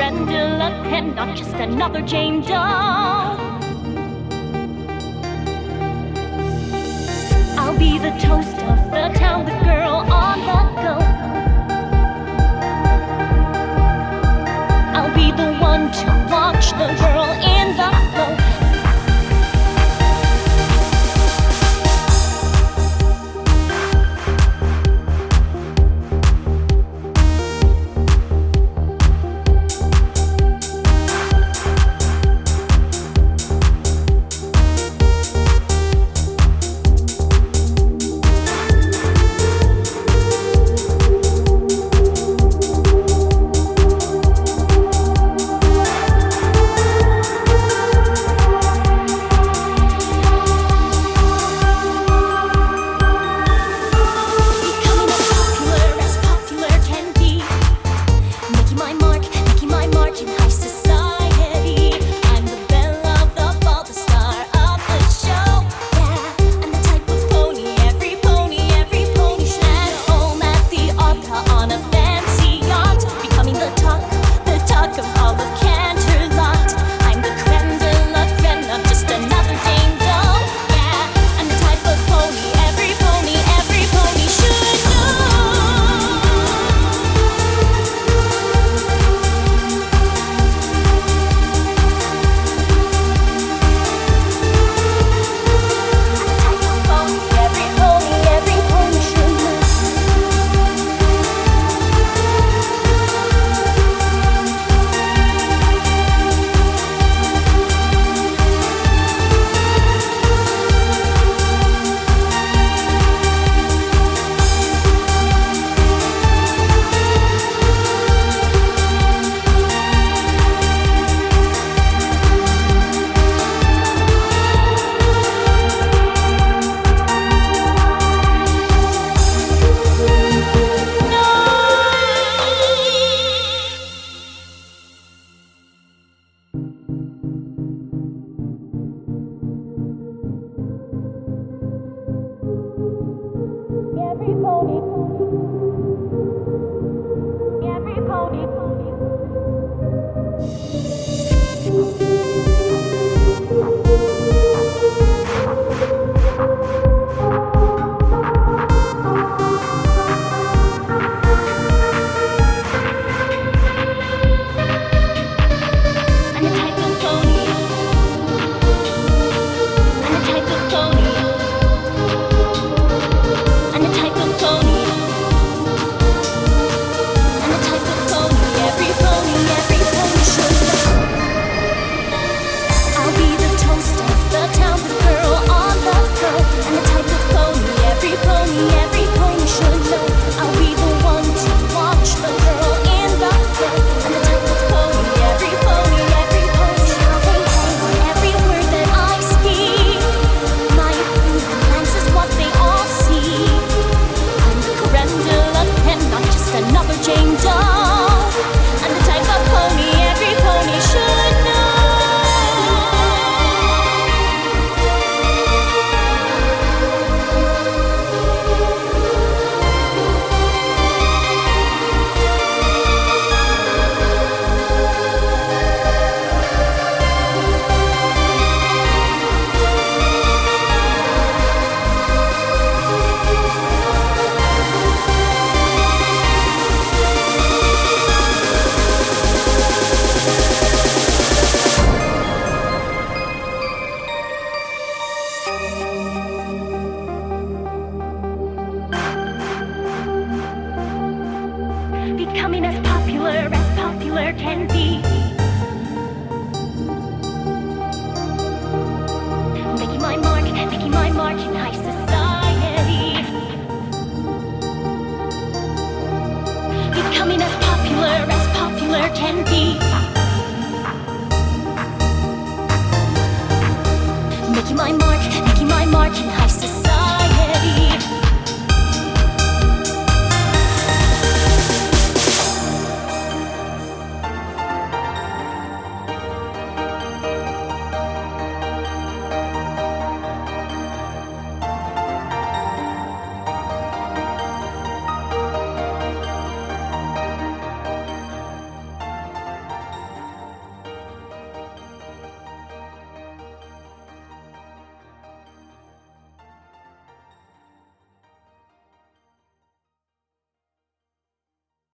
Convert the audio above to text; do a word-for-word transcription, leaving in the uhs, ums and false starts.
creme de la creme, not just another Jane Doe. I'll be the toast of the town, the girl on the go. I'll be the one to watch the girl in the flow. Becoming as popular as popular can be. Making my mark, making my mark in high society. Becoming as popular as popular can be. Making my mark, making my mark in high society.